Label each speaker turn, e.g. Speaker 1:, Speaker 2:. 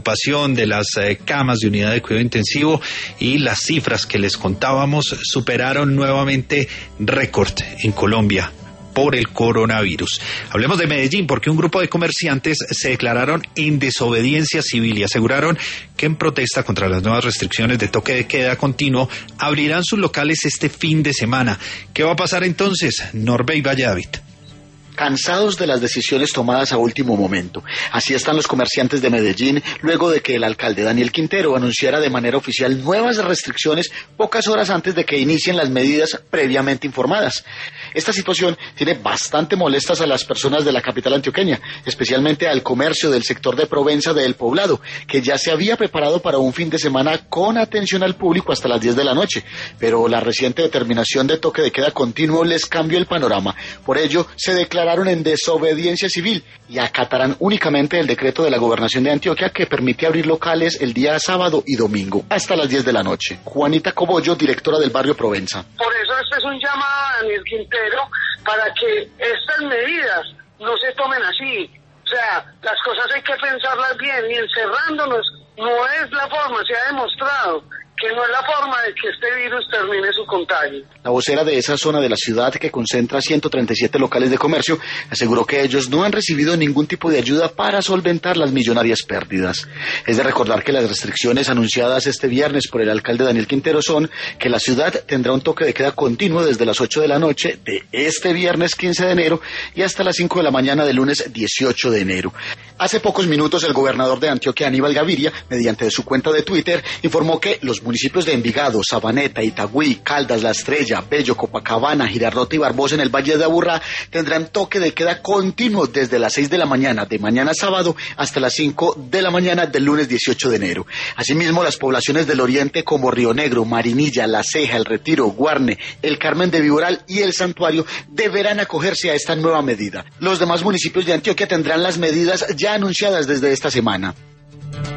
Speaker 1: ocupación de las camas de unidad de cuidado intensivo y las cifras que les contábamos superaron nuevamente récord en Colombia por el coronavirus. Hablemos de Medellín, porque un grupo de comerciantes se declararon en desobediencia civil y aseguraron que en protesta contra las nuevas restricciones de toque de queda continuo abrirán sus locales este fin de semana. ¿Qué va a pasar entonces? Norbey Valladolid.
Speaker 2: Cansados de las decisiones tomadas a último momento. Así están los comerciantes de Medellín luego de que el alcalde Daniel Quintero anunciara de manera oficial nuevas restricciones pocas horas antes de que inicien las medidas previamente informadas. Esta situación tiene bastante molestas a las personas de la capital antioqueña, especialmente al comercio del sector de Provenza de El Poblado, que ya se había preparado para un fin de semana con atención al público hasta las 10 de la noche, pero la reciente determinación de toque de queda continuo les cambió el panorama. Por ello, se declararon en desobediencia civil y acatarán únicamente el decreto de la Gobernación de Antioquia que permite abrir locales el día sábado y domingo hasta las 10 de la noche. Juanita Cobollo, directora del barrio Provenza.
Speaker 3: Por eso este es un llamado a Daniel Quintero para que estas medidas no se tomen así. O sea, las cosas hay que pensarlas bien y encerrándonos no es la forma, se ha demostrado que no es la forma de que este virus termine su contagio.
Speaker 2: La vocera de esa zona de la ciudad, que concentra 137 locales de comercio, aseguró que ellos no han recibido ningún tipo de ayuda para solventar las millonarias pérdidas. Es de recordar que las restricciones anunciadas este viernes por el alcalde Daniel Quintero son que la ciudad tendrá un toque de queda continuo desde las 8 de la noche de este viernes 15 de enero y hasta las 5 de la mañana del lunes 18 de enero. Hace pocos minutos el gobernador de Antioquia, Aníbal Gaviria, mediante su cuenta de Twitter, informó que los municipios de Envigado, Sabaneta, Itagüí, Caldas, La Estrella, Bello, Copacabana, Girardota y Barbosa en el Valle de Aburrá tendrán toque de queda continuo desde las 6 de la mañana de mañana sábado hasta las 5 de la mañana del lunes 18 de enero. Asimismo, las poblaciones del oriente como Río Negro, Marinilla, La Ceja, El Retiro, Guarne, El Carmen de Viboral y El Santuario deberán acogerse a esta nueva medida. Los demás municipios de Antioquia tendrán las medidas ya anunciadas desde esta semana.